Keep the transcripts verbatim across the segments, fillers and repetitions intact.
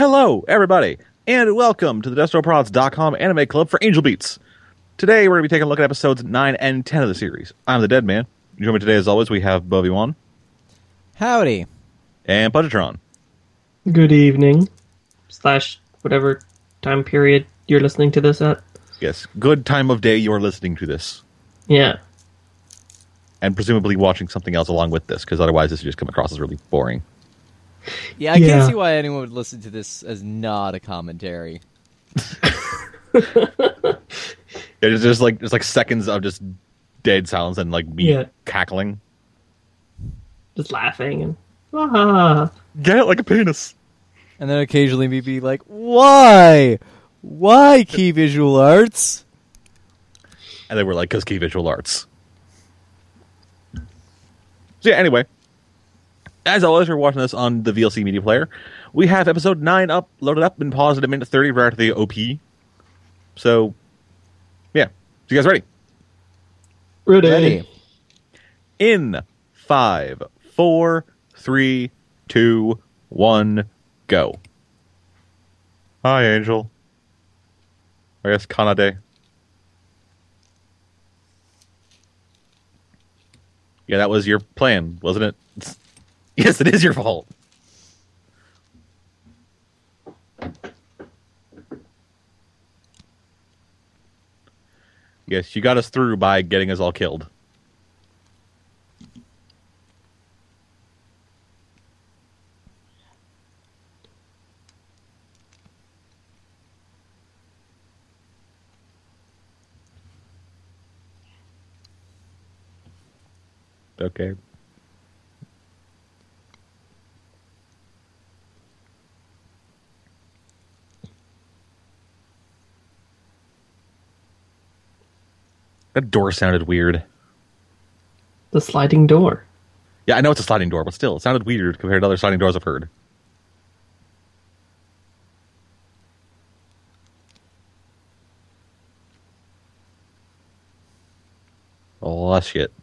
Hello, everybody, and welcome to the Destroprods dot com Anime Club for Angel Beats. Today, we're going to be taking a look at episodes nine and ten of the series. I'm the Dead Man. Joining me today, as always, we have Bovi-Wan. Howdy. And Pudgetron. Good evening. Slash whatever time period you're listening to this at. Yes, good time of day you are listening to this. Yeah. And presumably watching something else along with this, because otherwise this would just come across as really boring. Yeah, I Yeah. can't see why anyone would listen to this as not a commentary. It's just like it's like seconds of just dead silence and like me Yeah. cackling. Just laughing and ah. Get it like a penis. And then occasionally me be like, why? Why Key Visual Arts? And they were like, because key visual arts. So yeah, anyway. As always, we're watching this on the V L C Media Player. We have episode nine up, loaded up, and paused at a minute thirty right after the O P. So, yeah. So you guys ready? Ready. Ready. In five, four, three, two, one, go. Hi, Angel. I guess Kanade. Yeah, that was your plan, wasn't it? Yes, it is your fault. Yes, you got us through by getting us all killed. Okay. That door sounded weird. The sliding door. Yeah, I know it's a sliding door, but still, it sounded weird compared to other sliding doors I've heard. Oh, shit.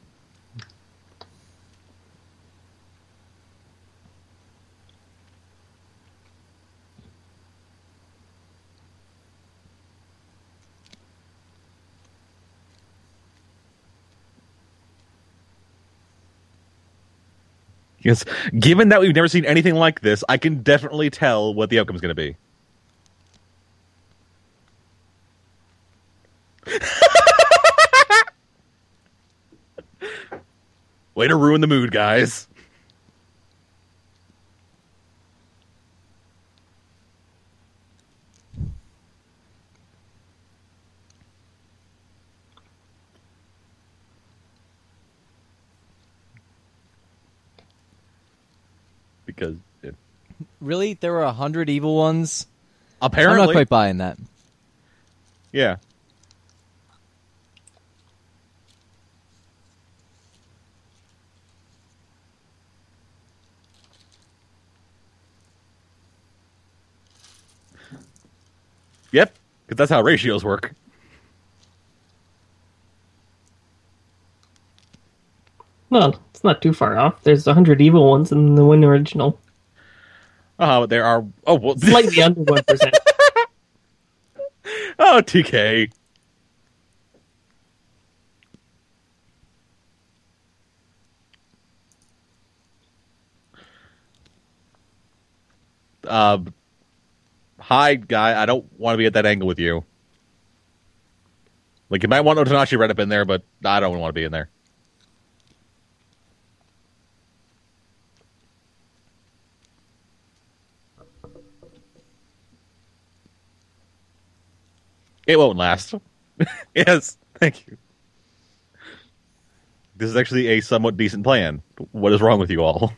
Yes, given that we've never seen anything like this, I can definitely tell what the outcome's going to be. Way to ruin the mood, guys. Because it, Really? There were a hundred evil ones? apparently, I'm not quite buying that. yeah. Yep, because that's how ratios work. No, it's not too far off. There's a hundred evil ones in the one original. Uh, there are... Oh, well... Slightly under one percent. Oh, T K. Uh, hi, guy. I don't want to be at that angle with you. Like, you might want Otanashi right up in there, but I don't want to be in there. It won't last. Yes, thank you. This is actually a somewhat decent plan. What is wrong with you all?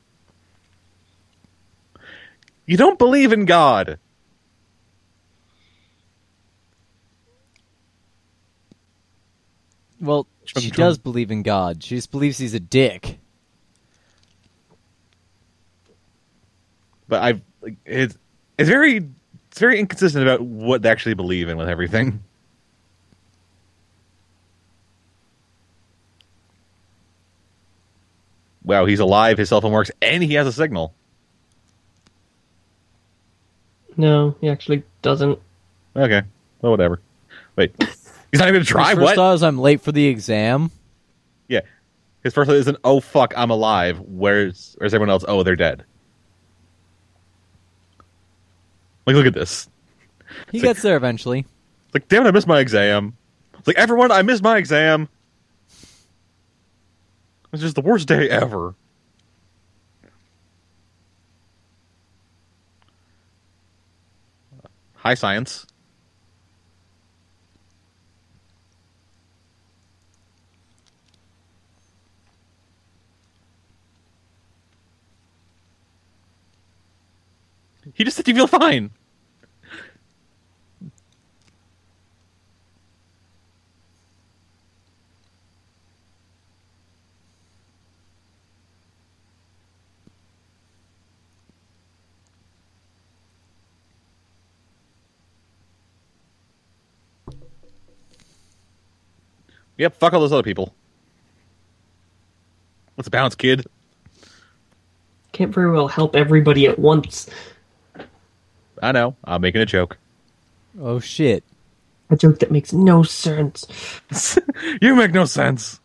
You don't believe in God. Well, Chum she chum. does believe in God. She just believes he's a dick. But I, like, it's it's very it's very inconsistent about what they actually believe in with everything. Wow, he's alive. His cell phone works, and he has a signal. no, he actually doesn't. Okay. Well, whatever. Wait. He's not even going to try? His first What? thought is I'm late for the exam. Yeah. His first thought isn't, oh, fuck, I'm alive. Where's, where's everyone else? Oh, they're dead. Like, look at this. He It's gets like, there eventually. It's like, damn it, I missed my exam. It's like, everyone, I missed my exam. It's just the worst day ever. Hi, science. He just said you feel fine. Yep, fuck all those other people. Let's bounce, kid. Can't very well help everybody at once. I know. I'm making a joke. Oh shit. A joke that makes no sense. You make no sense.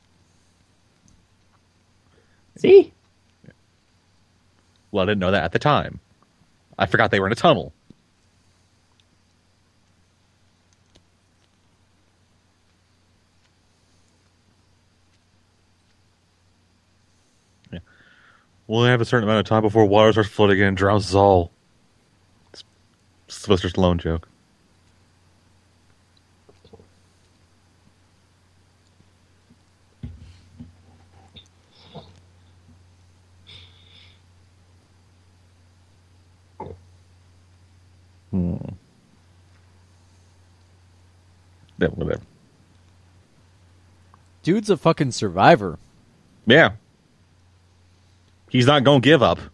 See? Well, I didn't know that at the time. I forgot they were in a tunnel. Yeah. We'll have a certain amount of time before water starts flooding in and drowns us all. It's Sylvester Stallone joke. Hmm. Yeah, whatever. Dude's a fucking survivor. Yeah. He's not gonna give up.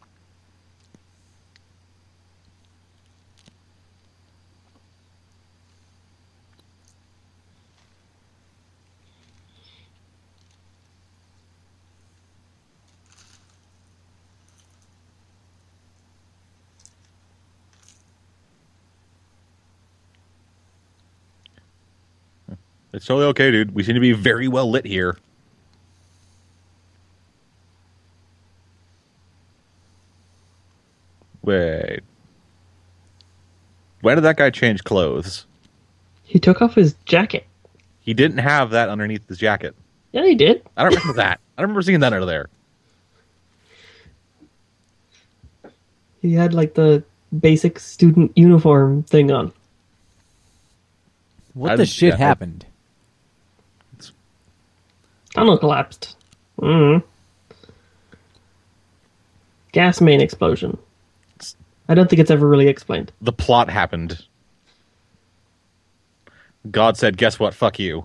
It's totally okay, dude. We seem to be very well lit here. Wait. When did that guy change clothes? He took off his jacket. He didn't have that underneath his jacket. Yeah, he did. I don't remember that. I don't remember seeing that under there. He had like the basic student uniform thing on. What I the didn't- shit yeah, I- happened? Tunnel collapsed. Mm. Gas main explosion. I don't think it's ever really explained. The plot happened. God said, guess what? Fuck you.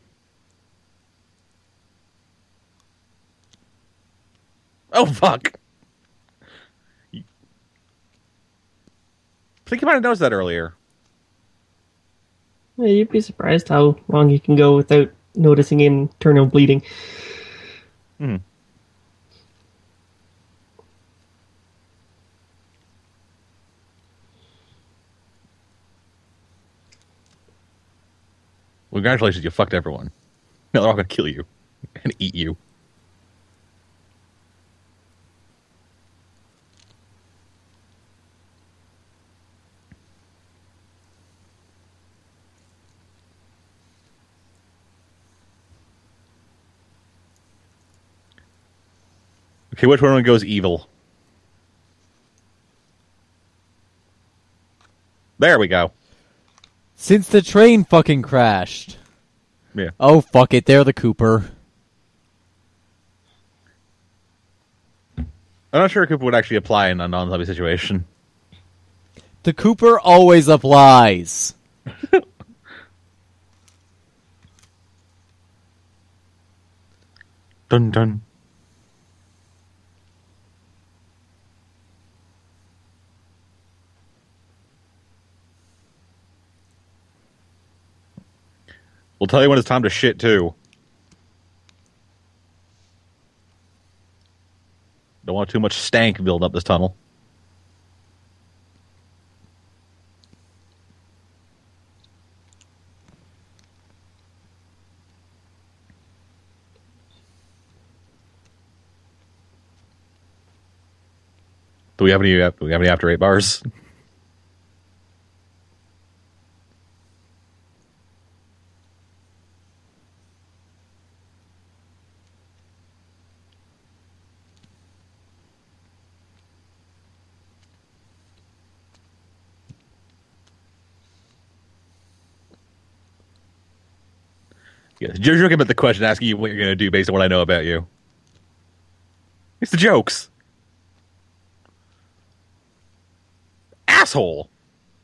Oh, fuck. I think you might have noticed that earlier. Yeah, you'd be surprised how long you can go without noticing internal bleeding. Hmm. Well, congratulations, you fucked everyone. Now they're all going to kill you and eat you. Okay, which one goes evil? There we go. Since the train fucking crashed. Yeah. Oh, fuck it. They're the Cooper. I'm not sure Cooper would actually apply in a non-zombie situation. The Cooper always applies. Dun dun. We'll tell you when it's time to shit, too. Don't want too much stank build up this tunnel. Do we have any? Do we have any after eight bars? Yes, you're joking about the question, asking you what you're going to do based on what I know about you. It's the jokes. Asshole.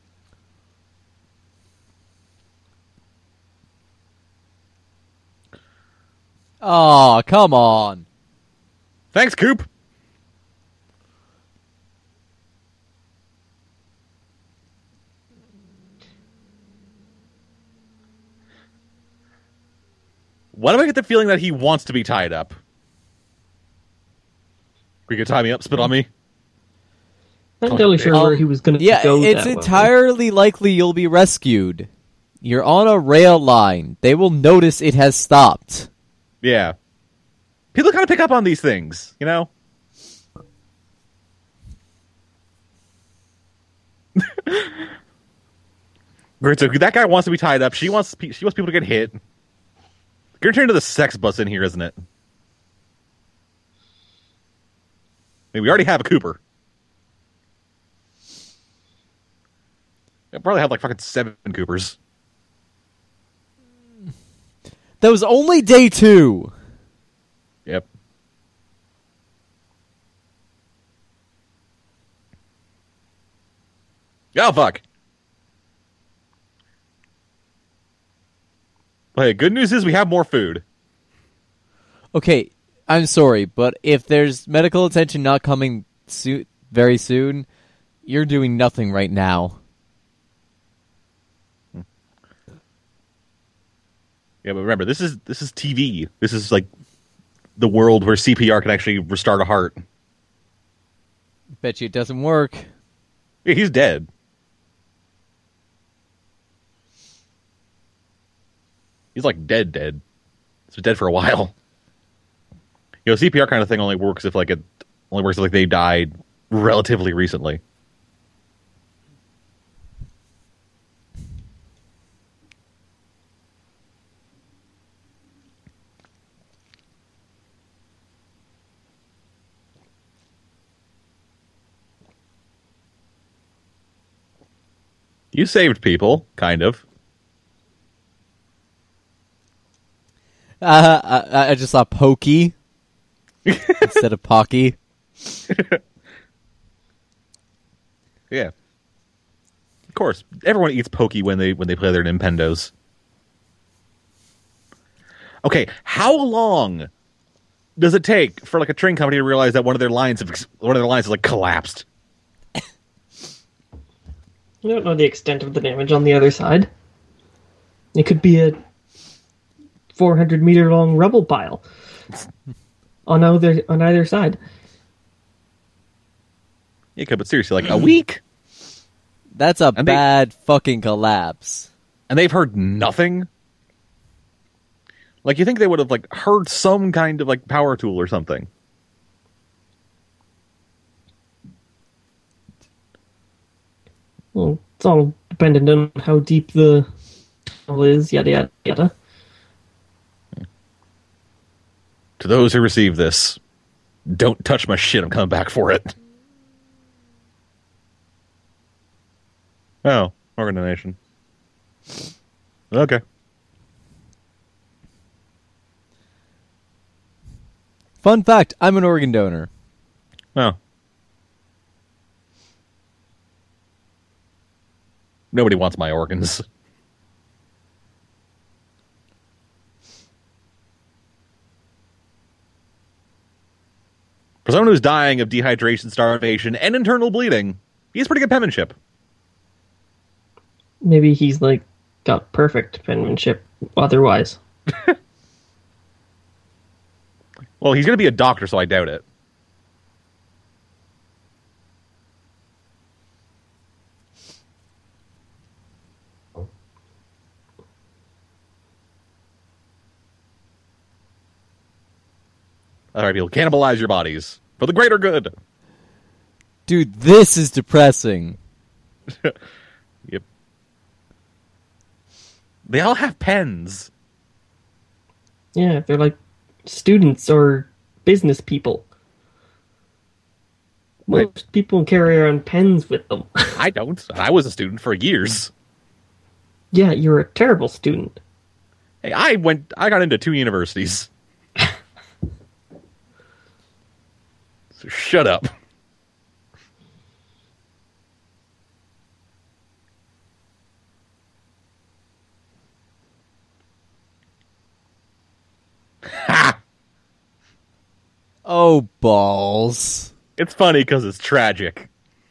Oh, come on. Thanks, Coop. Why do I get the feeling that he wants to be tied up? We could tie me up, spit on me. Not entirely sure Um, where he was going to Yeah, go. it's that entirely likely you'll be rescued. You're on a rail line. They will notice it has stopped. Yeah. People kind of pick up on these things, you know? Great, so that guy wants to be tied up. She wants she wants people to get hit. Gonna turn into the sex bus in here, isn't it? I mean, we already have a Cooper. We probably have like fucking seven Coopers. That was only day two. Yep. Oh, fuck. Hey, good news is we have more food. Okay, I'm sorry, but if there's medical attention not coming so- very soon, you're doing nothing right now. Yeah, but remember, this is this is T V. This is like the world where C P R can actually restart a heart. Bet you it doesn't work. Yeah, he's dead. He's like dead, dead. He's been dead for a while. You know, C P R kind of thing only works if like it only works if like they died relatively recently. You saved people, kind of. Uh, I, I just saw Pokey instead of Pocky. Yeah. Of course. Everyone eats Pokey when they when they play their Nintendos. Okay, how long does it take for like a train company to realize that one of their lines have, one of their lines has like collapsed? You don't know the extent of the damage on the other side. It could be a four hundred meter long rubble pile on either on either side. Yeah, okay, but seriously, like a week, That's a And they- bad fucking collapse. and they've heard nothing. Like you think they would have like heard some kind of like power tool or something. Well, it's all dependent on how deep the tunnel is, yada yada yada. To those who receive this, don't touch my shit. I'm coming back for it. Oh, organ donation. Okay. Fun fact, I'm an organ donor. Oh. Nobody wants my organs. For someone who's dying of dehydration, starvation, and internal bleeding, he has pretty good penmanship. Maybe he's like got perfect penmanship otherwise. Well, he's going to be a doctor, so I doubt it. All right, he'll cannibalize your bodies for the greater good. Dude, this is depressing. Yep. They all have pens. Yeah, they're like students or business people. Most Right. people carry around pens with them. I don't. I was a student for years. Yeah, you're a terrible student. Hey, I went. I got into two universities. So shut up. Ha! Oh, balls. It's funny because it's tragic.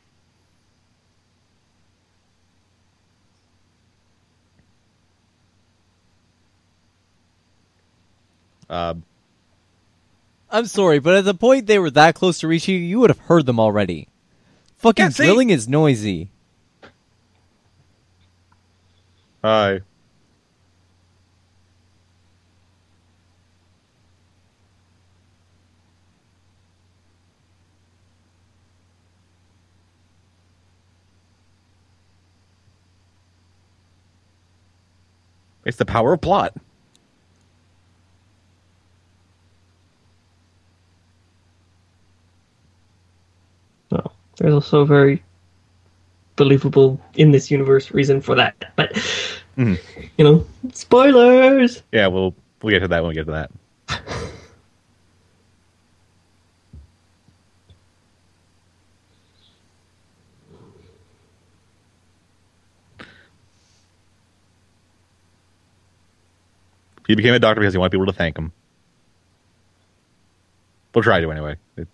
Uh, I'm sorry, but at the point they were that close to reaching you, you would have heard them already. Fucking Yeah, see? drilling is noisy. hi. It's the power of plot. Well, there's also a very believable in this universe reason for that. But Mhm. you know, spoilers. Yeah, we'll we'll get to that when we get to that. He became a doctor because he wanted people to thank him. We'll try to anyway. It-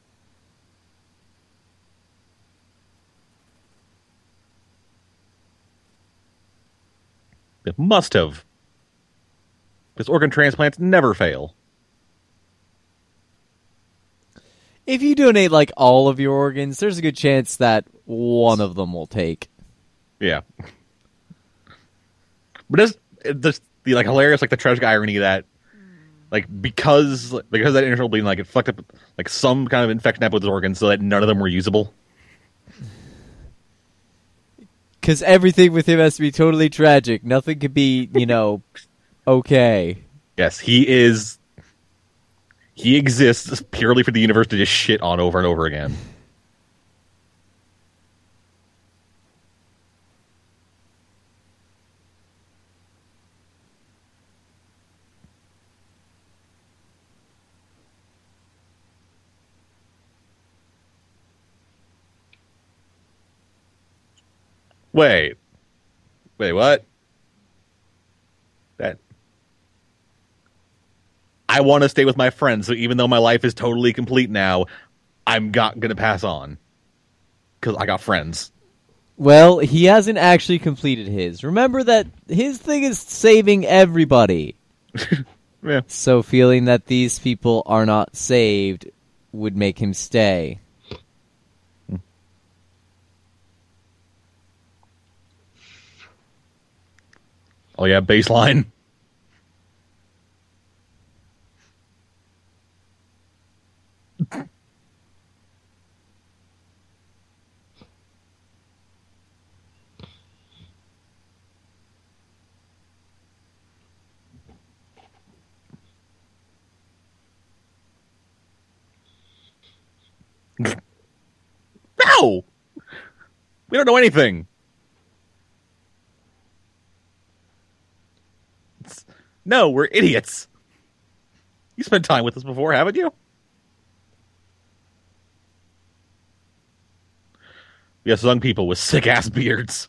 It must have. Because organ transplants never fail. If you donate like all of your organs, there's a good chance that one of them will take. Yeah. But it's it just the like hilarious, like the tragic irony that, like, because because of that internal bleeding, like it fucked up like some kind of infection happened with his organs, so that none of them were usable. Because everything with him has to be totally tragic. Nothing could be, you know, okay. Yes, he is. He exists purely for the universe to just shit on over and over again. Wait. Wait, what? That. I want to stay with my friends, so even though my life is totally complete now, I'm not going to pass on. Because I got friends. Well, he hasn't actually completed his. Remember that his thing is saving everybody. Yeah. So feeling that these people are not saved would make him stay. Oh, yeah, baseline. No! We don't know anything. It's- no, we're idiots. You spent time with us before, haven't you? Yes, young people with sick-ass beards.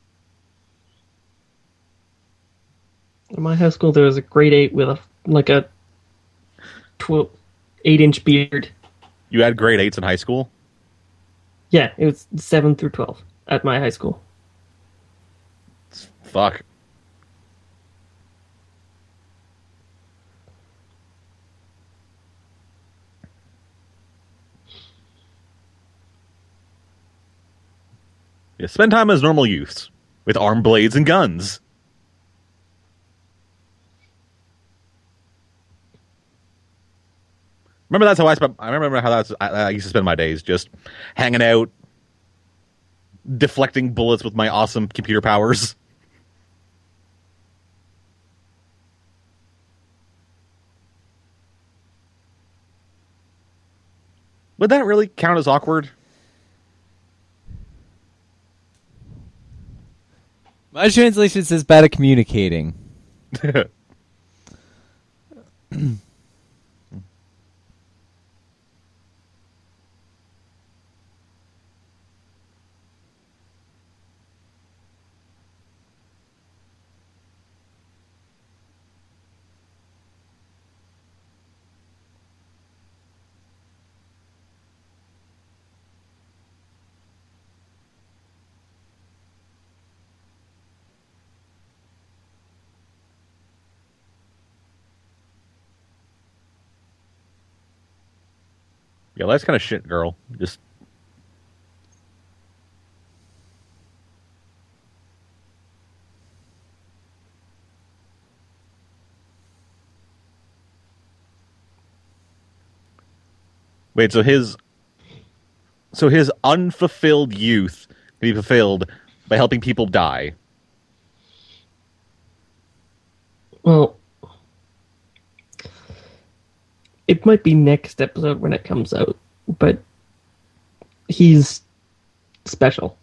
In my high school, there was a grade eight with a like a twelve, eight inch beard. You had grade eights in high school? Yeah, it was seven through twelve at my high school. Fuck. Yeah, spend time as normal youths with arm blades and guns. Remember that's how I spent. I remember how that's I, I used to spend my days, just hanging out, deflecting bullets with my awesome computer powers. Would that really count as awkward? My translation says bad at communicating. Yeah, that's kind of shit, girl. Just wait. So his, so his unfulfilled youth can be fulfilled by helping people die. Well, it might be next episode when it comes out, but he's special.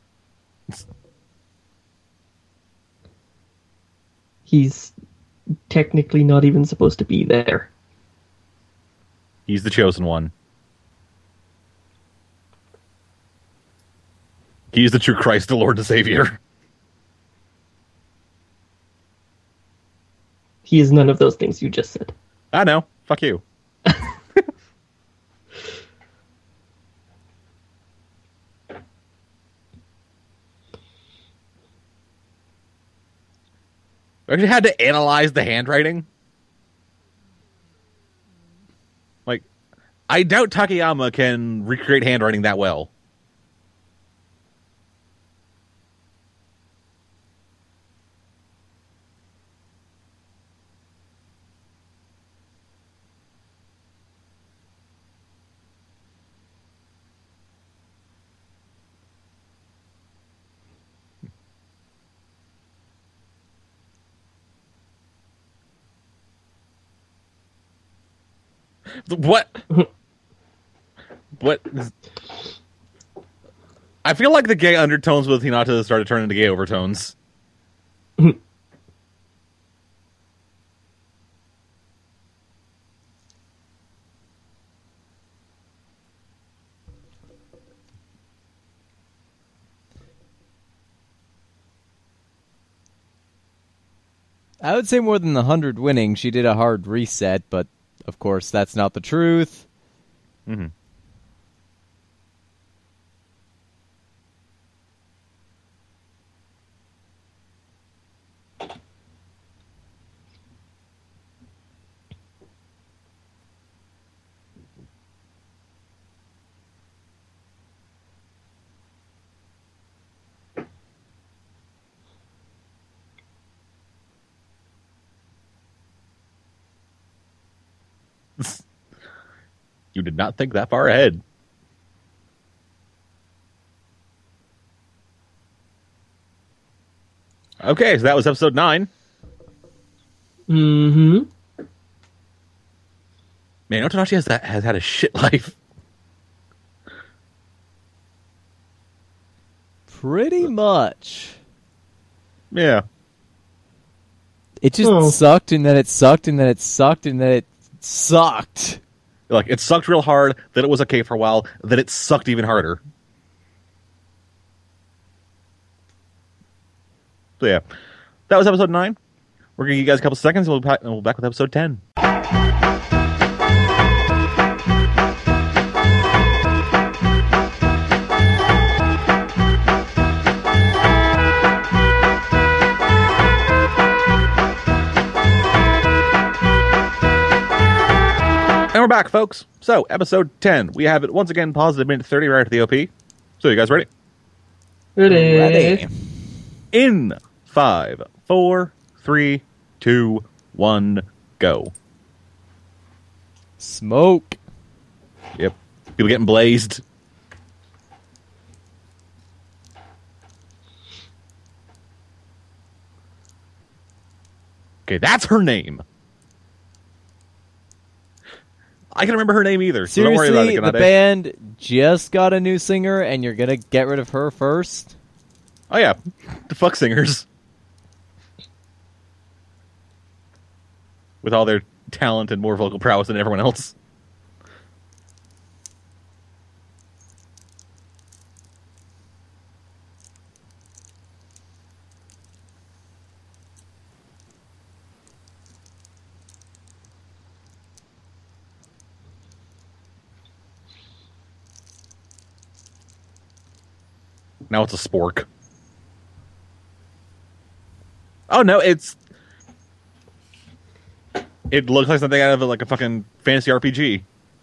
He's technically not even supposed to be there. He's the chosen one. He's the true Christ, the Lord, the Savior. He is none of those things you just said. I know. Fuck you. I actually had to analyze the handwriting. Like, I doubt Takayama can recreate handwriting that well. What? What? I feel like the gay undertones with Hinata started turning into gay overtones. I would say more than the hundred winning. She did a hard reset, but of course that's not the truth. Mm-hmm. You did not think that far ahead. Okay, so that was episode nine. Mm-hmm. Man, Otonashi has that has had a shit life. Pretty much. Yeah. It just Oh. sucked, and then it sucked, and then it sucked, and then it sucked. Like, it sucked real hard, then it was okay for a while, then it sucked even harder. So yeah, that was episode nine. We're going to give you guys a couple seconds, and we'll, and we'll be back with episode ten. And we're back, folks. So, episode ten. We have it once again paused at minute thirty right after the O P. So, you guys ready? Ready. Ready. In five, four, three, two, one, go. Smoke. Yep. People getting blazed. Okay, that's her name. I can remember her name either, so don't worry Seriously, about it, the Kanade. band just got a new singer, and you're gonna get rid of her first? Oh yeah, the fuck singers. With all their talent and more vocal prowess than everyone else. Now it's a spork. Oh no, it's... It looks like something out of like a fucking fantasy R P G.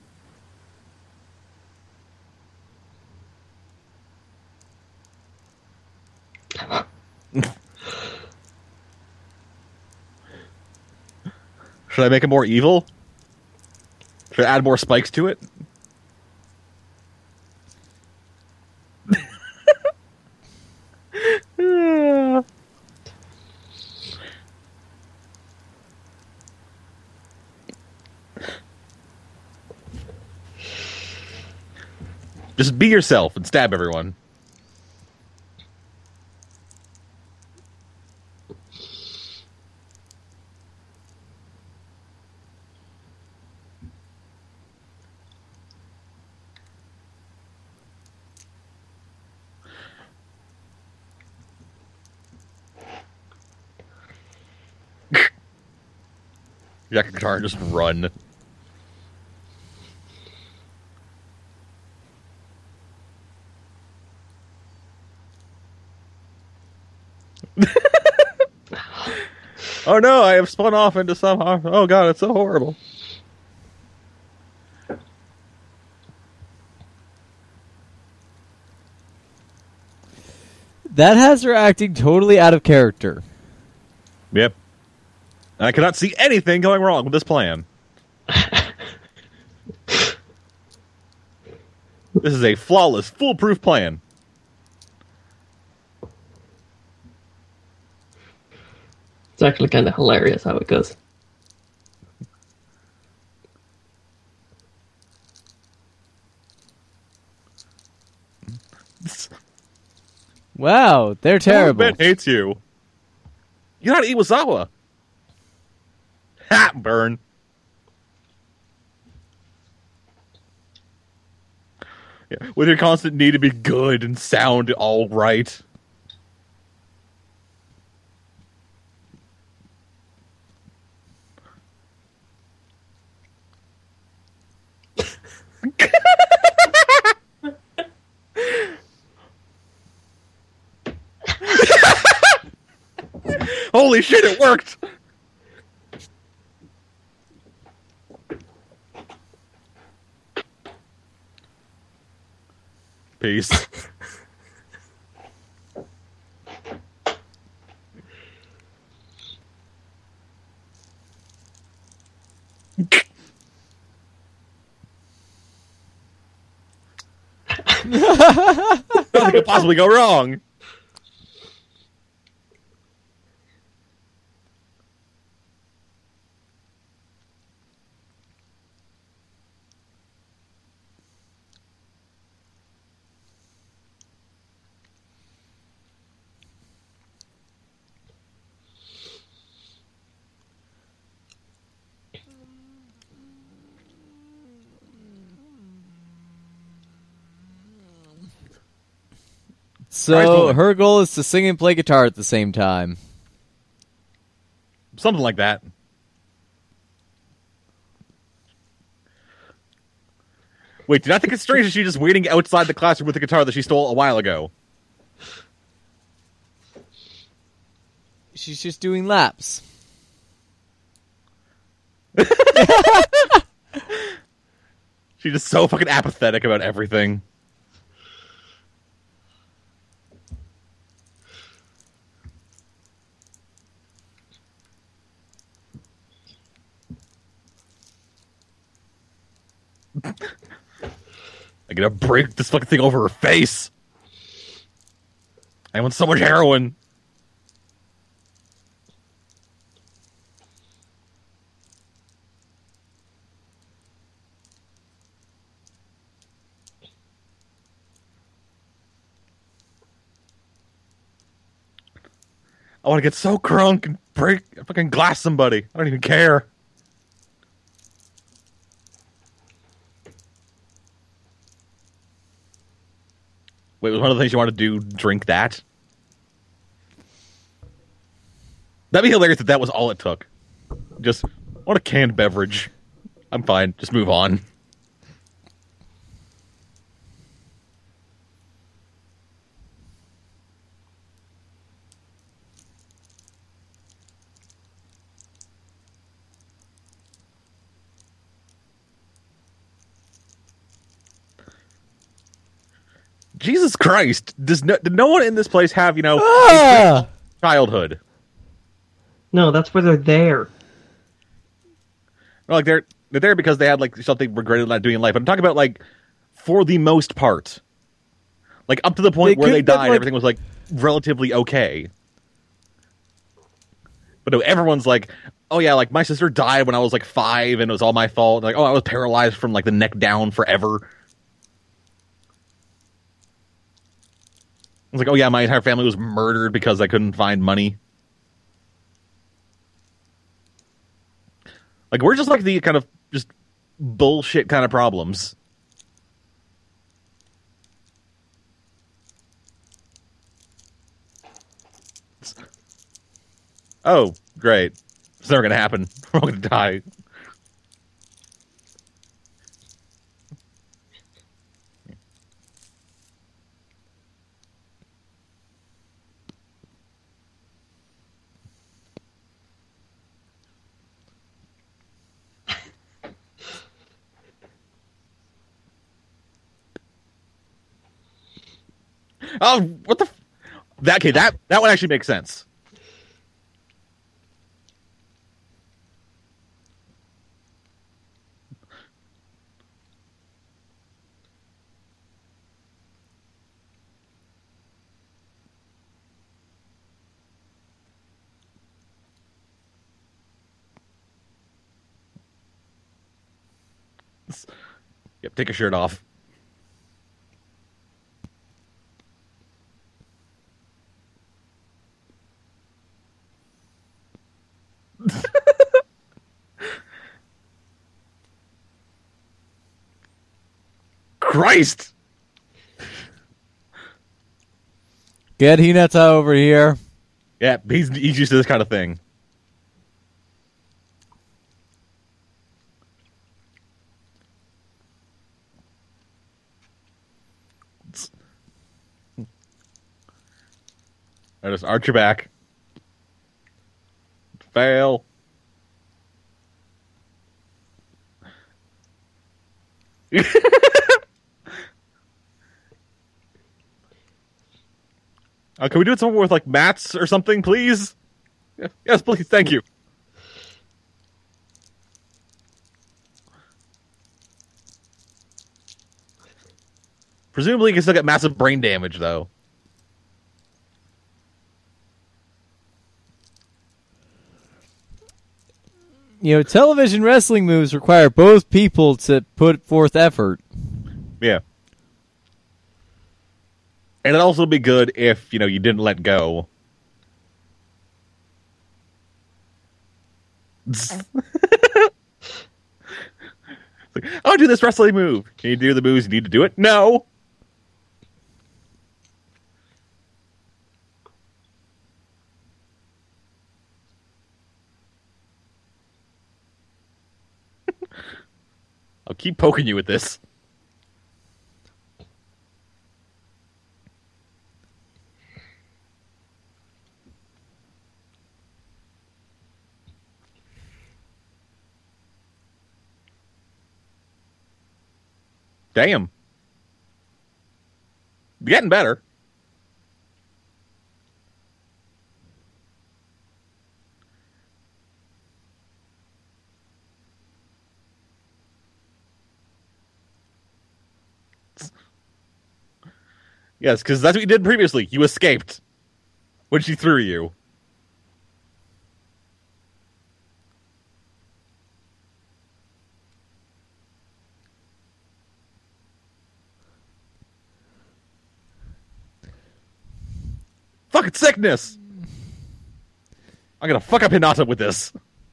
Should I make it more evil? Should I add more spikes to it? Just be yourself and stab everyone. Jack and guitar and just run. Oh no, I have spun off into some... Oh god, it's so horrible. That has her acting totally out of character. Yep. I cannot see anything going wrong with this plan. This is a flawless, foolproof plan. It's actually kind of hilarious how it goes. Wow, they're terrible. Ben hates you. You're not Iwasawa. Ha! Burn. Yeah, with your constant need to be good and sound all right. Holy shit, it worked! Peace. Nothing could possibly go wrong. So her goal is to sing and play guitar at the same time. Something like that. Wait, did I think it's strange that she's just waiting outside the classroom with the guitar that she stole a while ago? She's just doing laps. She's just so fucking apathetic about everything. I'm gonna break this fucking thing over her face. I want so much heroin. I want to get so crunk and break, fucking glass somebody. I don't even care. Wait, was one of the things you want to do drink that? That'd be hilarious if that was all it took. Just, I want a canned beverage. I'm fine. Just move on. Jesus Christ! Does no, did no one in this place have, you know, Ah! childhood? No, that's where they're there. Like they're they're there because they had like something regretted not doing in life. But I'm talking about like for the most part, like up to the point They where they could've been, died, like- everything was like relatively okay. But no, everyone's like, oh yeah, like my sister died when I was like five, and it was all my fault. Like, oh, I was paralyzed from like the neck down forever. It's like, oh yeah, my entire family was murdered because I couldn't find money. Like, we're just like the kind of just bullshit kind of problems. Oh, great. It's never going to happen. We're all going to die. Oh, what the? F- that okay? That that one actually makes sense. Yep, take a shirt off. Christ! Get Hinata over here. Yeah, he's he's used to this kind of thing. I just arch your back. Fail. Uh, can we do it somewhere with like mats or something, please? Yeah, yes, please. Thank you. Presumably, you can still get massive brain damage, though. You know, television wrestling moves require both people to put forth effort. Yeah. And it'd also be good if, you know, you didn't let go. Like, oh, do this wrestling move. Can you do the moves you need to do it? No. I'll keep poking you with this. Damn. Getting better. Yes, because that's what you did previously. You escaped when she threw you. Fucking sickness! I'm gonna fuck up Hinata with this.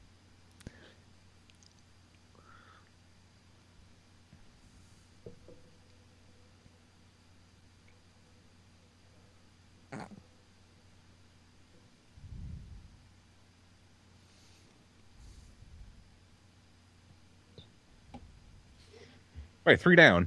Right, three down.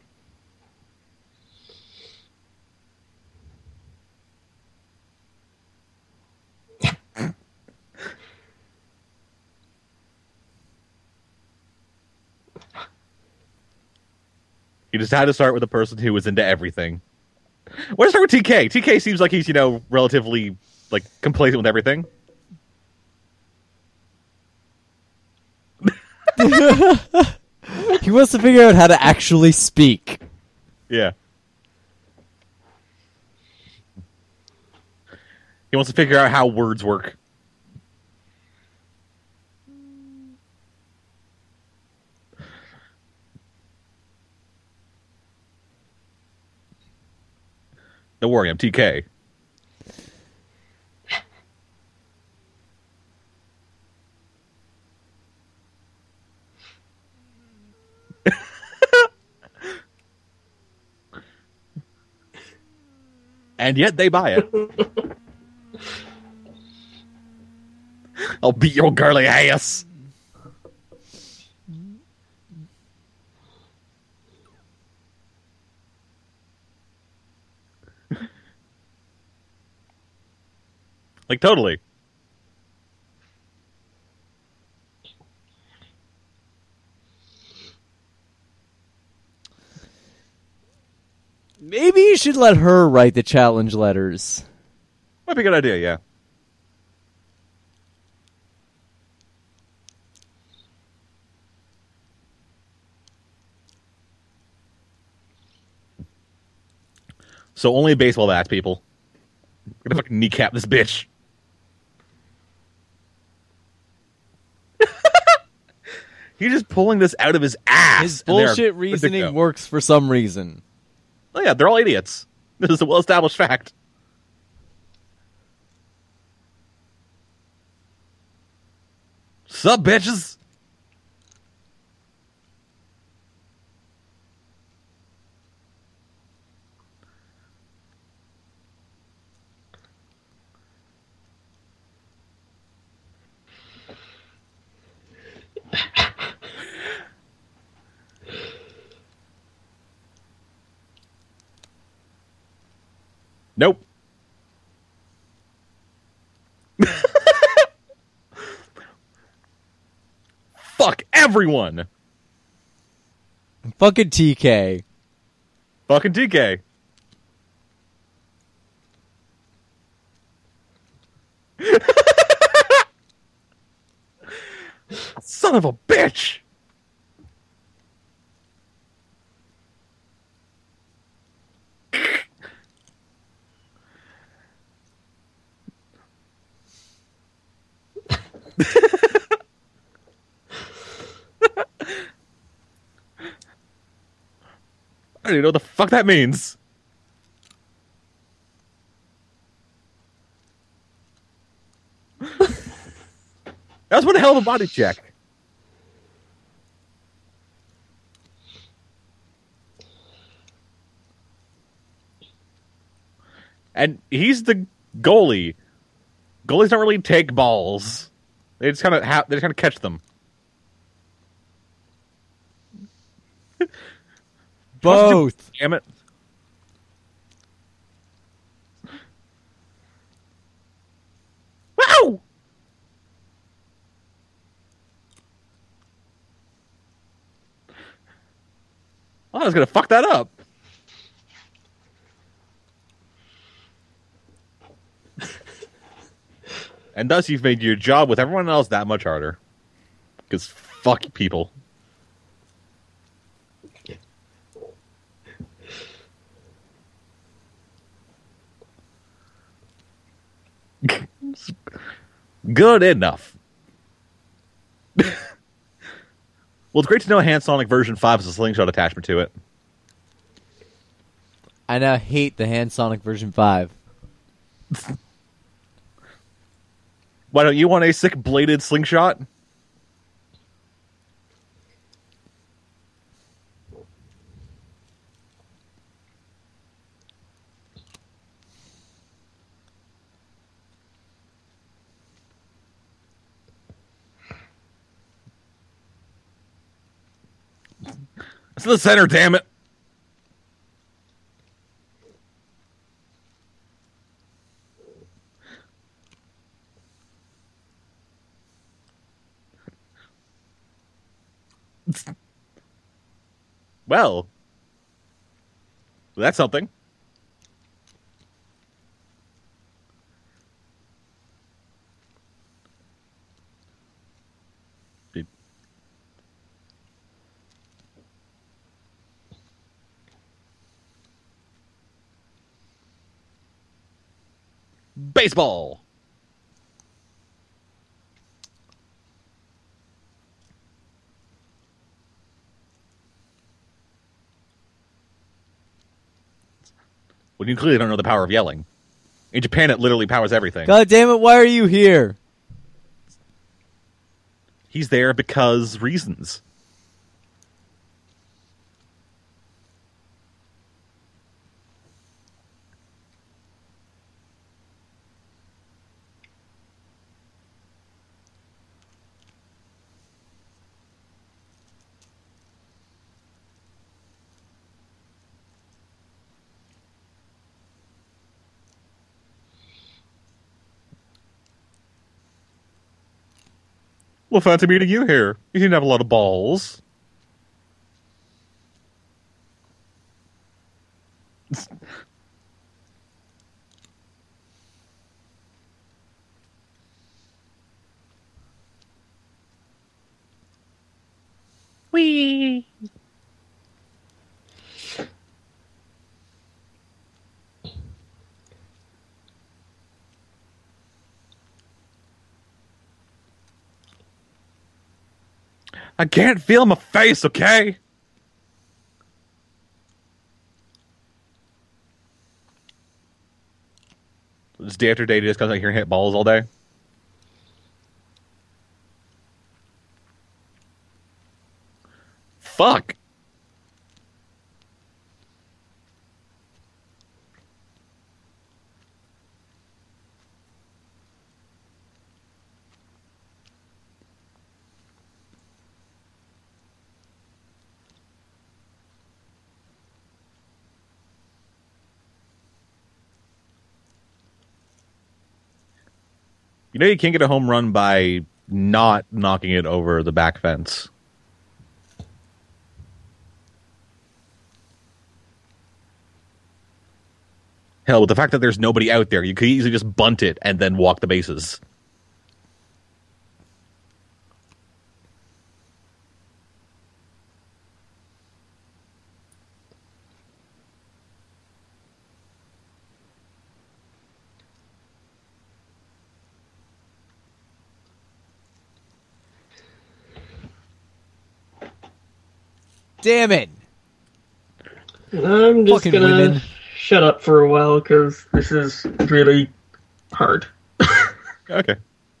You just had to start with a person who was into everything. Why don't start with T K? T K seems like he's, you know, relatively, like, complacent with everything. He wants to figure out how to actually speak. Yeah. He wants to figure out how words work. Don't worry, I'm T K. And yet they buy it. I'll beat your girly ass. Like, totally. Maybe you should let her write the challenge letters. Might be a good idea, yeah. So only baseball bats, people. I'm gonna fucking kneecap this bitch. He's just pulling this out of his ass. His and they are bullshit good to reasoning go. works for some reason. Oh yeah, they're all idiots. This is a well-established fact. Sup, bitches? Nope. Fuck everyone. Fucking T K. Fucking T K. Son of a bitch. I don't even know what the fuck that means. That was one hell of a body check. And he's the goalie. Goalies don't really take balls. They just kind of ha- they just kind of catch them. Both. Damn it. Wow! Oh, I was going to fuck that up. And thus you've made your job with everyone else that much harder. Because fuck people. Good enough. Well, it's great to know Hand Sonic version five has a slingshot attachment to it. I now hate the Hand Sonic version five. Why don't you want a sick bladed slingshot? It's in the center, damn it. Well, that's something. Baseball. Well, you clearly don't know the power of yelling. In Japan, it literally powers everything. God damn it, why are you here? He's there because reasons. Well, fancy meeting you here. You seem to have a lot of balls. Wee. I can't feel my face, okay? Just day after day, he just comes out here and hit balls all day. Fuck. You know you can't get a home run by not knocking it over the back fence. Hell, with the fact that there's nobody out there, you could easily just bunt it and then walk the bases. Damn it! I'm just Fucking gonna women. shut up for a while because this is really hard. Okay.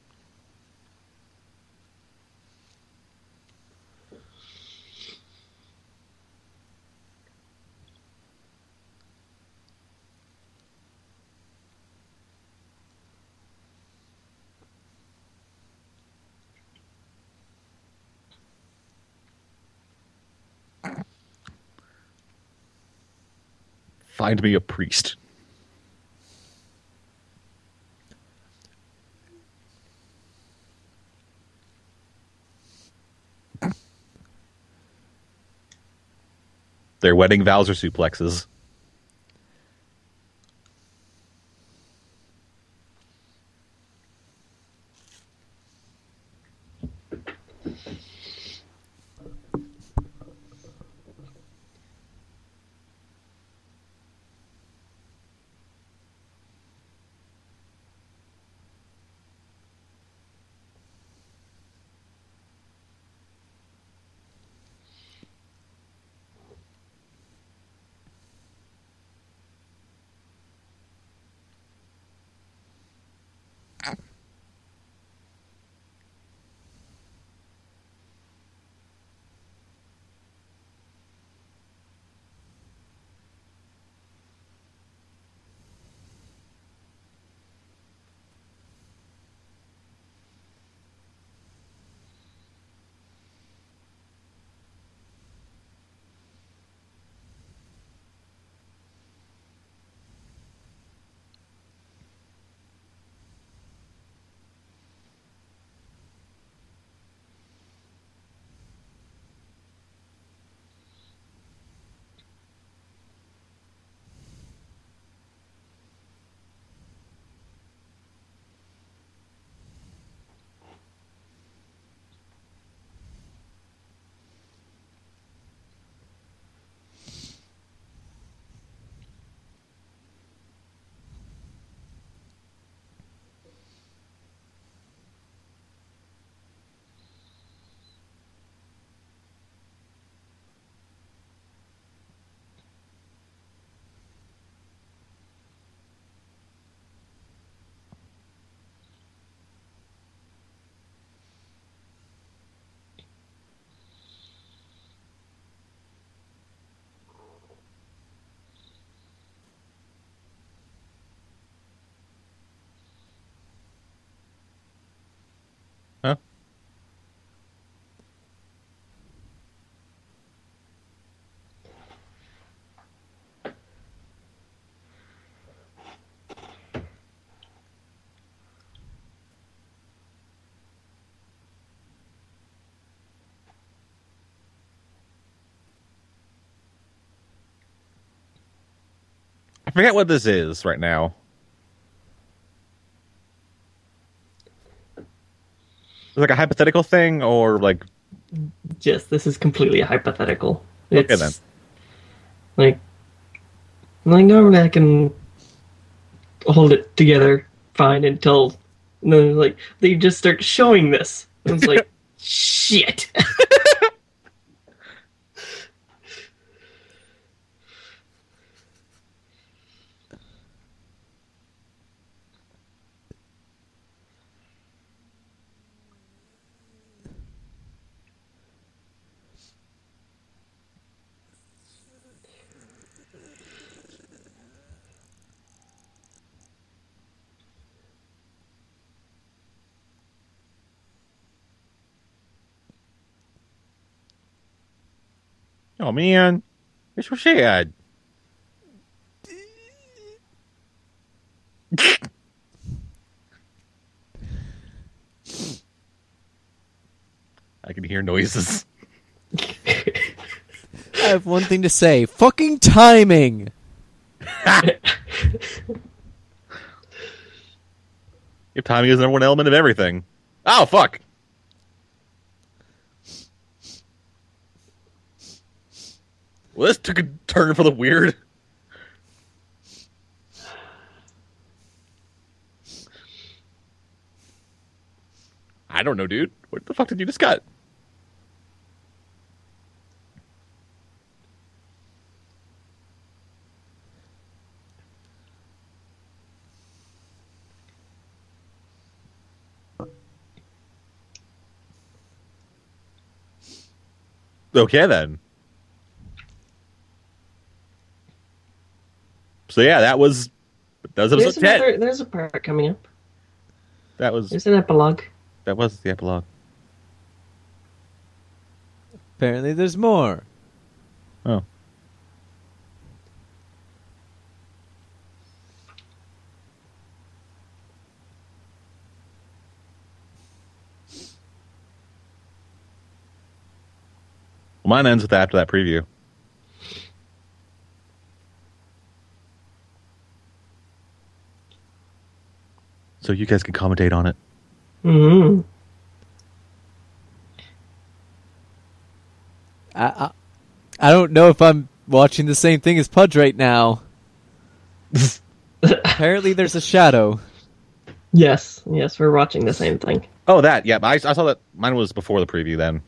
Find me a priest. Their wedding vows are suplexes. I forget what this is right now. Is it like a hypothetical thing, or like? Yes, this is completely hypothetical. It's Okay, then. like, like normally I can hold it together fine until, and then like they just start showing this. And it's like, shit. Oh man, it's so sad. I can hear noises. I have one thing to say. Fucking timing! Your timing is the number one element of everything. Oh, fuck. Well, this took a turn for the weird. I don't know, dude. What the fuck did you just cut? Okay, then. So yeah, that was that was There's episode ten. another, there's a part coming up. That was There's an epilogue. that was the epilogue. Apparently there's more. Oh. Well, mine ends with after that preview. So you guys can commentate on it. Mm-hmm. I, I I don't know if I'm watching the same thing as Pudge right now. Apparently there's a shadow. Yes, yes, we're watching the same thing. Oh, that. Yeah, I, I saw that. Mine was before the preview then.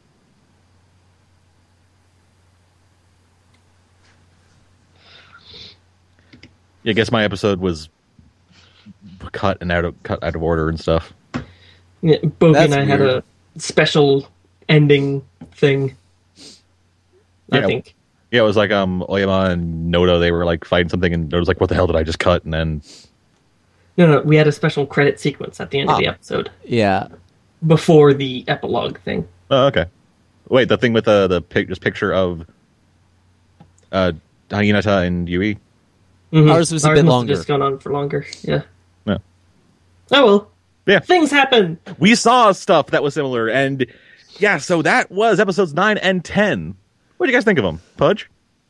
Yeah, I guess my episode was cut and out of cut out of order and stuff. Yeah, Bogey That's and I had weird. a special ending thing. I Yeah. think. Yeah, it was like um Oyama and Noda, they were like fighting something, and Noda was like, "What the hell did I just cut?" And then No, no, we had a special credit sequence at the end Ah. of the episode Yeah. before the epilogue thing. oh, okay. Wait, the thing with the the pic, just picture of uh Hinata and Yui. Mhm. Ours was a Ours bit must have longer. just gone on for longer. Yeah. No. Oh well. Yeah. Things happen. We saw stuff that was similar, and yeah, so that was episodes nine and ten. What do you guys think of them, Pudge?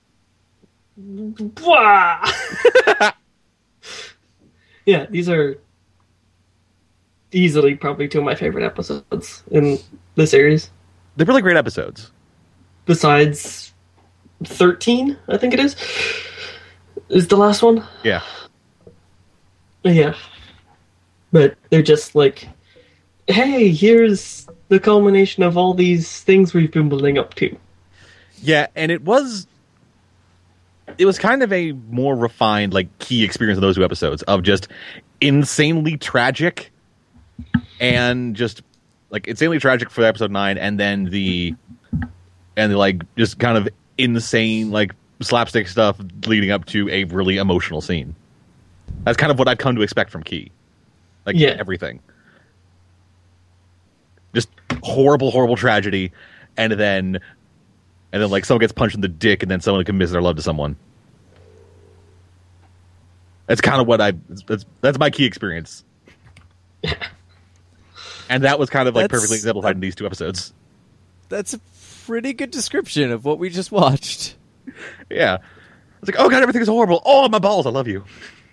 Wah! Yeah, these are easily probably two of my favorite episodes in the series. They're really great episodes. Besides thirteen, I think it is. Is the last one? Yeah. Yeah. But they're just like, hey, here's the culmination of all these things we've been building up to. Yeah, and it was it was kind of a more refined, like, key experience of those two episodes of just insanely tragic and just like insanely tragic for episode nine, and then the and the, like, just kind of insane, like, slapstick stuff leading up to a really emotional scene. That's kind of what I've come to expect from Key. Like, Yeah. everything. Just horrible, horrible tragedy, and then and then like someone gets punched in the dick, and then someone commits their love to someone. That's kind of what I. That's that's my Key experience, and that was kind of like That's- perfectly exemplified in these two episodes. That's a pretty good description of what we just watched. Yeah, It's like, oh god, everything is horrible. Oh, my balls, I love you.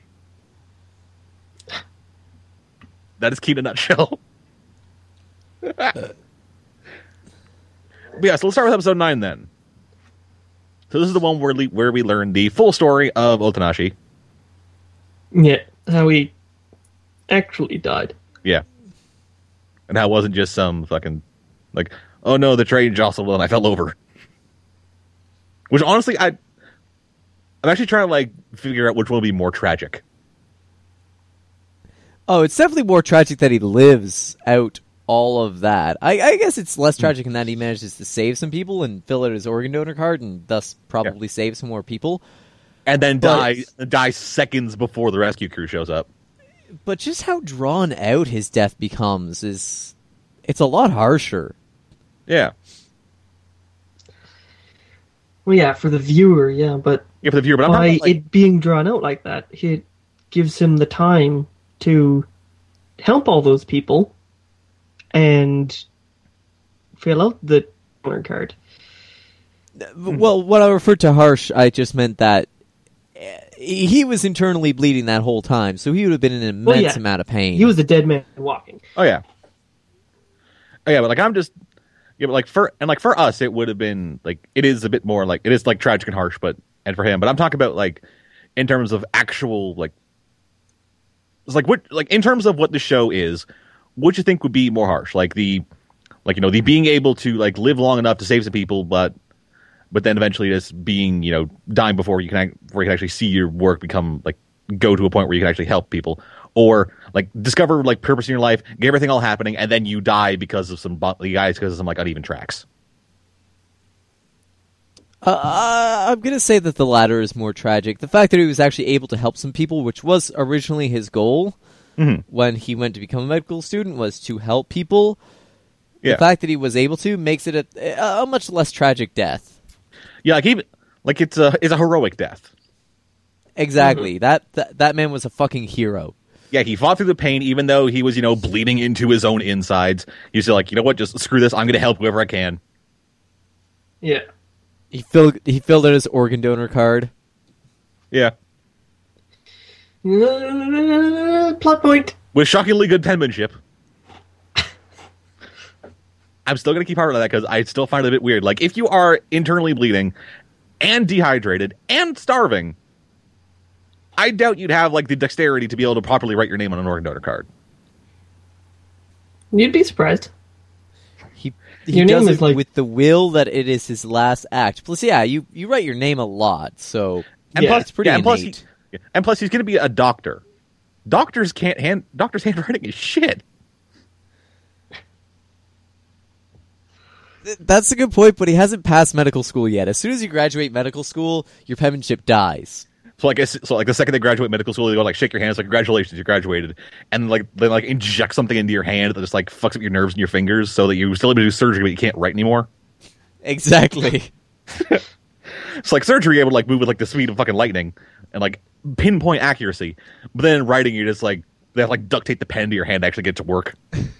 That is key in a nutshell. But yeah, so let's start with episode nine then. So this is the one where, le- where we learn the full story of Otonashi. Yeah, how he actually died. Yeah. And how it wasn't just some fucking, like, oh no, the train jostled and I fell over. Which honestly, I, I'm actually trying to like figure out which one would be more tragic. Oh, it's definitely more tragic that he lives out all of that. I, I guess it's less tragic in that he manages to save some people and fill out his organ donor card and thus probably yeah. save some more people. And then but, die die seconds before the rescue crew shows up. But just how drawn out his death becomes is... It's a lot harsher. Yeah. Well, yeah, for the viewer, yeah, but... Yeah, for the viewer, but I'm by not, like... it being drawn out like that, it gives him the time to help all those people and fill out the donor card. Well, when I referred to harsh, I just meant that he was internally bleeding that whole time, so he would have been in an immense well, yeah. amount of pain. He was a dead man walking. Oh yeah, oh yeah, but like I'm just, yeah, but like for and like for us, it would have been like it is a bit more like it is like tragic and harsh, but and for him, but I'm talking about like in terms of actual like, it's like what like in terms of what the show is, what you think would be more harsh, like the, like you know the being able to like live long enough to save some people, but. But then eventually just being, you know, dying before you can before you can actually see your work become, like, go to a point where you can actually help people. Or, like, discover, like, purpose in your life, get everything all happening, and then you die because of some, guys, because of some, like, uneven tracks. Uh, I'm going to say that the latter is more tragic. The fact that he was actually able to help some people, which was originally his goal mm-hmm. when he went to become a medical student, was to help people. Yeah. The fact that he was able to makes it a, a much less tragic death. Yeah, like even like it's a it's a heroic death. Exactly. Mm-hmm. That, that that man was a fucking hero. Yeah, he fought through the pain, even though he was, you know, bleeding into his own insides. He was still like, you know what, just screw this. I'm going to help whoever I can. Yeah. He filled he filled out his organ donor card. Yeah. Uh, plot point. With shockingly good penmanship. I'm still going to keep harping on that because I still find it a bit weird. Like, if you are internally bleeding and dehydrated and starving, I doubt you'd have, like, the dexterity to be able to properly write your name on an organ donor card. You'd be surprised. He, he your does name it is like... with the will that it is his last act. Plus, yeah, you, you write your name a lot, so and yeah, plus, it's pretty yeah, and plus, innate. he, and plus, he's going to be a doctor. Doctors can't hand... Doctors' handwriting is shit. That's a good point, but he hasn't passed medical school yet. As soon as you graduate medical school, your penmanship dies. So like, so like the second they graduate medical school, they go like shake your hands, like congratulations, you graduated, and like they like inject something into your hand that just like fucks up your nerves in your fingers, so that you're still able to do surgery, but you can't write anymore. Exactly. It's like surgery able to like move with like the speed of fucking lightning and like pinpoint accuracy, but then in writing you're just like they have like duct tape the pen to your hand to actually get to work.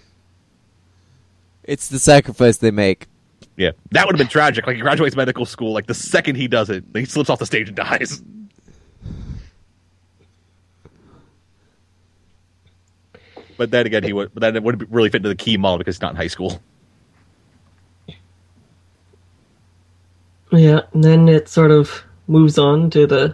It's the sacrifice they make. Yeah, that would have been tragic. Like, he graduates medical school, like, the second he does it, he slips off the stage and dies. But then again, he would. But then it wouldn't really fit into the key model because he's not in high school. Yeah, and then it sort of moves on to the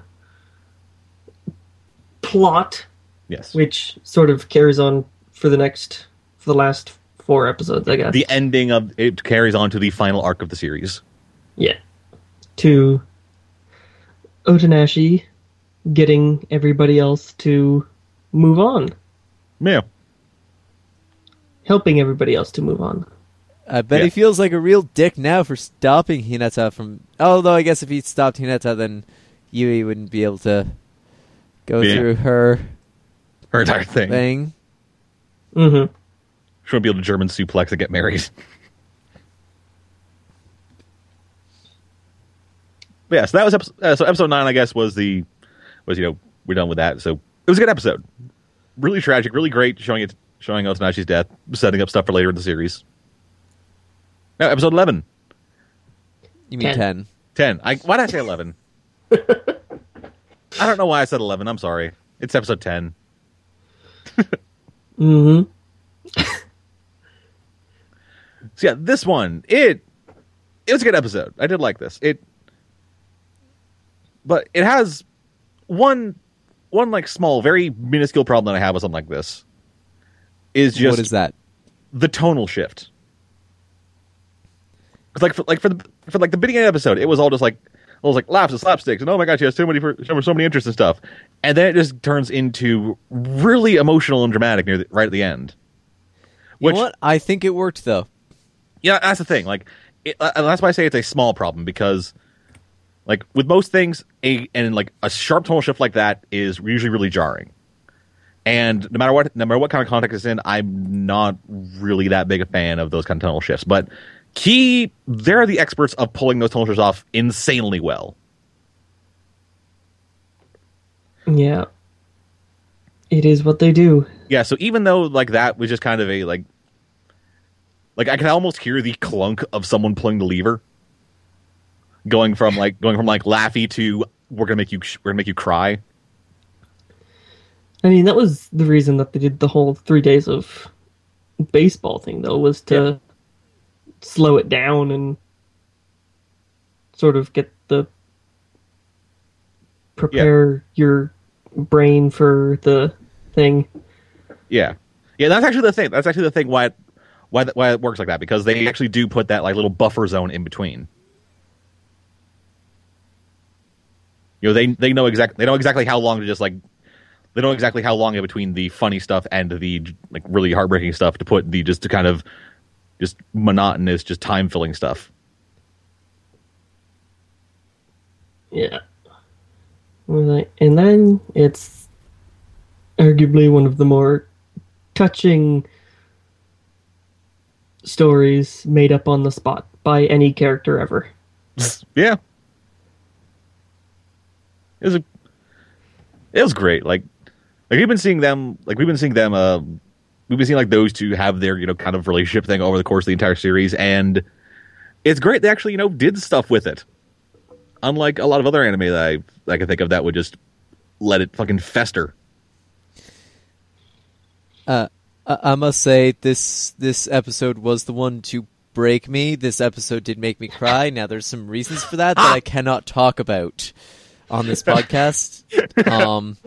plot. Yes. Which sort of carries on for the next, for the last four episodes, I guess. The ending of it carries on to the final arc of the series. Yeah. To Otonashi getting everybody else to move on. Yeah. Helping everybody else to move on. I bet Yeah. he feels like a real dick now for stopping Hinata from... Although I guess if he stopped Hinata, then Yui wouldn't be able to go Yeah. through her Her entire thing. thing. Mm-hmm. She won't be able to German suplex and get married. But yeah, so that was episode, uh, so episode nine. I guess was the was you know we're done with that. So it was a good episode, really tragic, really great, showing it showing Otonashi's death, setting up stuff for later in the series. Now episode eleven. You mean Ten. ten? ten. I why did I say eleven? I don't know why I said eleven. I'm sorry. It's episode ten. Mm-hmm. So yeah, this one, it it was a good episode. I did like this. It, but it has one one like small, very minuscule problem that I have with something like this. Is just What is that? the tonal shift. 'Cause like for like for the for like the beginning of the episode, it was all just like it was like laughs and slapsticks and oh my god, she has so many so, so many interests and stuff, and then it just turns into really emotional and dramatic near the, right at the end. You know what? I think it worked though. Yeah, that's the thing. Like, it, uh, that's why I say it's a small problem because, like, with most things, a and like a sharp tonal shift like that is usually really jarring. And no matter what, no matter what kind of context it's in, I'm not really that big a fan of those kind of tonal shifts. But Key, they're the experts of pulling those tonal shifts off insanely well. Yeah. It is what they do. Yeah. So even though like that was just kind of a like. Like I could almost hear the clunk of someone pulling the lever, going from like going from like laughy to we're gonna make you we're gonna make you cry. I mean, that was the reason that they did the whole three days of baseball thing, though, was to Yeah. slow it down and sort of get the prepare your brain for the thing. Yeah, yeah. That's actually the thing. That's actually the thing. Why it, why that, why it works like that because they actually do put that like little buffer zone in between. You know, they they know exactly they know exactly how long to just like they know exactly how long in between the funny stuff and the like really heartbreaking stuff to put the just to kind of just monotonous, just time filling stuff. Yeah. And then it's arguably one of the more touching stories made up on the spot by any character ever. Yeah. It was a, it was great. Like, like we've been seeing them, like we've been seeing them, uh, we've been seeing like those two have their, you know, kind of relationship thing over the course of the entire series. And it's great. They actually, you know, did stuff with it. Unlike a lot of other anime that I, I can think of that would just let it fucking fester. Uh, I I must say this this episode was the one to break me. This episode did make me cry. Now there's some reasons for that that I cannot talk about on this podcast. Um,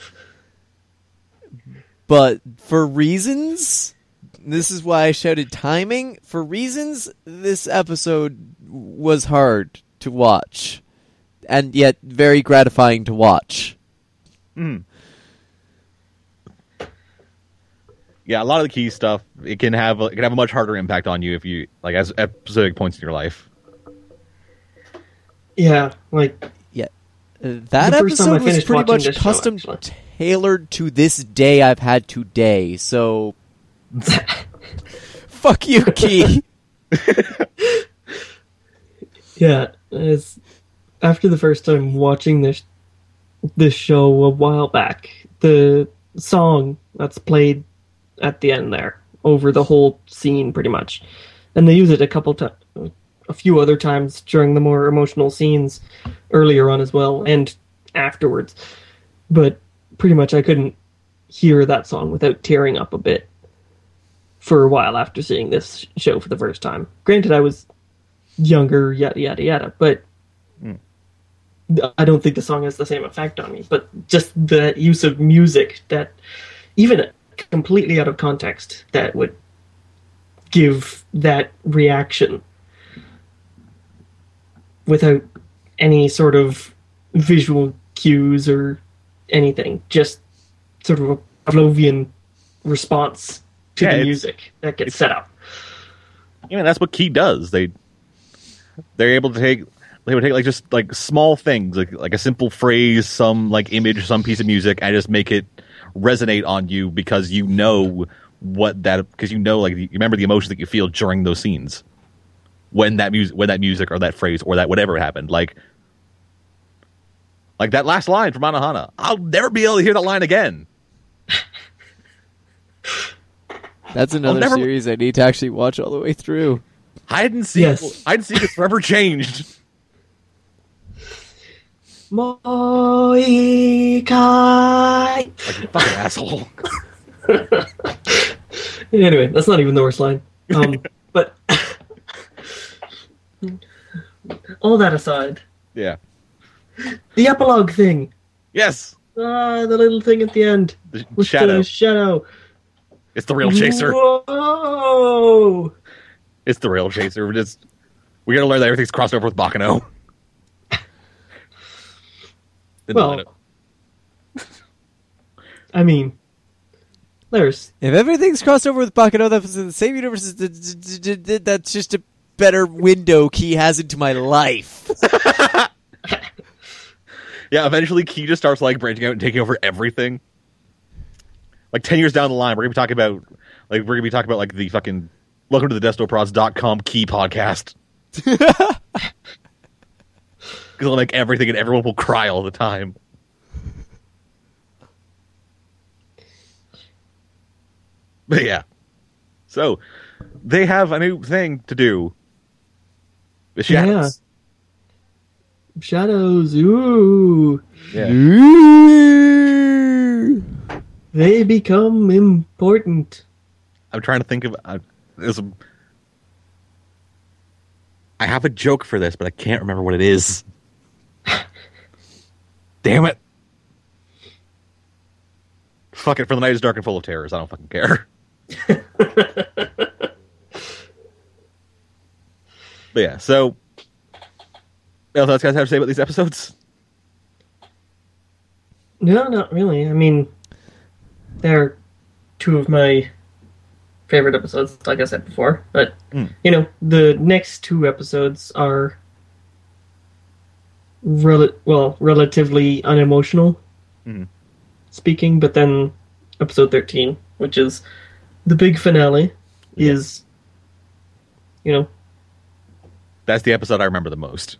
but for reasons, this is why I shouted timing. For reasons, this episode was hard to watch, and yet very gratifying to watch. Mm. Yeah, a lot of the key stuff it can have a, it can have a much harder impact on you if you like as at specific points in your life. Yeah, like Yeah, uh, that The first time I episode was finished pretty watching much this show, custom actually. tailored to this day I've had today. So, fuck you, Key. yeah, it's after the first time watching this this show a while back, the song that's played at the end there over the whole scene pretty much, and they use it a couple times, a few other times during the more emotional scenes earlier on as well and afterwards, but pretty much I couldn't hear that song without tearing up a bit for a while after seeing this show for the first time. Granted, I was younger, yada yada yada, but I don't think the song has the same effect on me, but just the use of music that, even completely out of context, that would give that reaction without any sort of visual cues or anything, just sort of a Pavlovian response to Yeah, the it's- music that gets set up. You know, that's what Key does. They they're able to take they would take like just like small things, like like a simple phrase, some like image, some piece of music, and just make it resonate on you because you know what that because you know like you remember the emotions that you feel during those scenes when that music when that music or that phrase or that whatever happened. Like like that last line from Anohana. I'll never be able to hear that line again. That's another never- series I need to actually watch all the way through. Hide and seek. Yes. Hide and seek is forever changed. Moi Kai. Like, you fucking asshole. Anyway, that's not even the worst line. Um, but all that aside, Yeah. the epilogue thing. Yes. Ah, the little thing at the end The with shadow. the shadow. It's the real chaser. Whoa! It's the real chaser. We're just we gotta learn that everything's crossed over with Bakano. Didn't let it. Well, I mean, there's If everything's crossed over with Bakano, that's in the same universe. as d- d- d- d- That's just a better window Key has into my life. Yeah, eventually Key just starts like branching out and taking over everything. Like ten years down the line, we're gonna be talking about like we're gonna be talking about like the fucking welcome to the Destroprods dot com Key podcast. Because it'll make everything and everyone will cry all the time. But yeah. So they have a new thing to do. The shadows. shadows. Ooh, Yeah. they become important. I'm trying to think of uh, there's a, I have a joke for this, but I can't remember what it is. Damn it. Fuck it, for the night is dark and full of terrors. I don't fucking care. But yeah, so what else guys have to say about these episodes? No, not really. I mean, they're two of my favorite episodes, like I said before. But, Mm. you know, the next two episodes are, rel- well, relatively unemotional, Mhm. speaking. But then episode thirteen, which is the big finale, Yeah. is, you know, That's the episode I remember the most.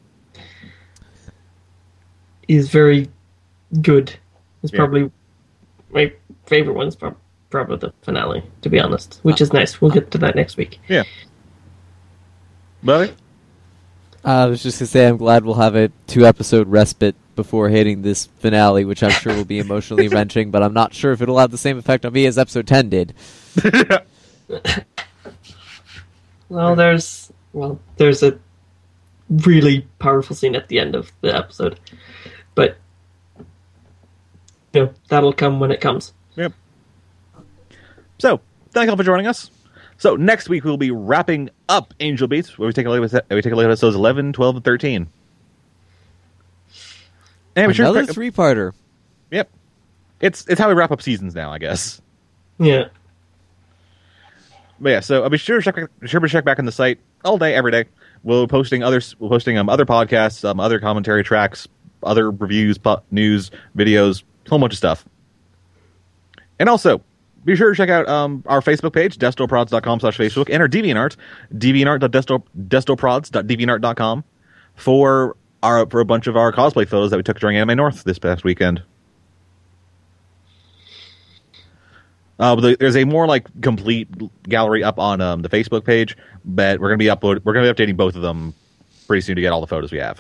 is very good. It's Yeah. probably my favorite one's prob- probably the finale, to be honest, which is nice. We'll get to that next week. Yeah. Buddy? I was just gonna say I'm glad we'll have a two episode respite before hitting this finale, which I'm sure will be emotionally wrenching, but I'm not sure if it'll have the same effect on me as episode ten did. Well, there's well, there's a really powerful scene at the end of the episode, but you know that'll come when it comes. Yep. So, thank you all for joining us. So, next week we'll be wrapping up Angel Beats, where we take a look at, we take a look at episodes eleven, twelve, and thirteen. And be sure Another to- three-parter. Yep. It's it's how we wrap up seasons now, I guess. Yeah, But yeah, so I'll be sure to check be sure to check back on the site all day, every day. We'll posting other we're posting um other podcasts, um other commentary tracks, other reviews, po- news, videos, a whole bunch of stuff. And also, be sure to check out um our Facebook page, destroprods dot com slash Facebook, and our DeviantArt, deviantart dot destroprods dot deviantart dot com, for our for a bunch of our cosplay photos that we took during Anime North this past weekend. Uh, but there's a more like complete gallery up on um, the Facebook page, but we're gonna be upload we're gonna be updating both of them pretty soon to get all the photos we have.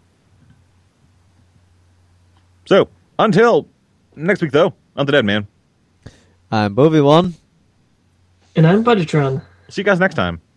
So until next week, though, I'm the Dead Man. I'm Bovie One. and I'm Budgetron. See you guys next time.